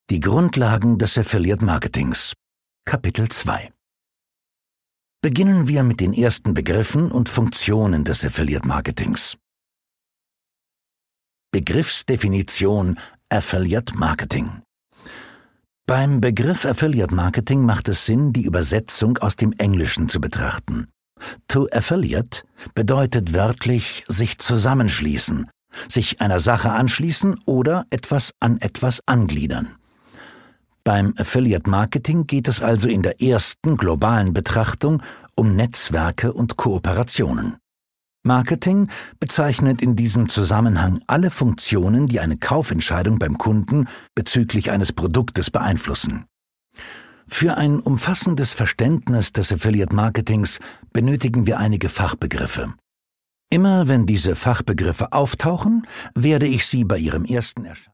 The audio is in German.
Die Grundlagen des Affiliate Marketings. Kapitel 2. Beginnen wir mit den ersten Begriffen und Funktionen des Affiliate Marketings. Begriffsdefinition Affiliate Marketing. Beim Begriff Affiliate Marketing macht es Sinn, die Übersetzung aus dem Englischen zu betrachten. To affiliate bedeutet wörtlich sich zusammenschließen, sich einer Sache anschließen oder etwas an etwas angliedern. Beim Affiliate Marketing geht es also in der ersten globalen Betrachtung um Netzwerke und Kooperationen. Marketing bezeichnet in diesem Zusammenhang alle Funktionen, die eine Kaufentscheidung beim Kunden bezüglich eines Produktes beeinflussen. Für ein umfassendes Verständnis des Affiliate Marketings benötigen wir einige Fachbegriffe. Immer wenn diese Fachbegriffe auftauchen, werde ich sie bei ihrem ersten Erscheinen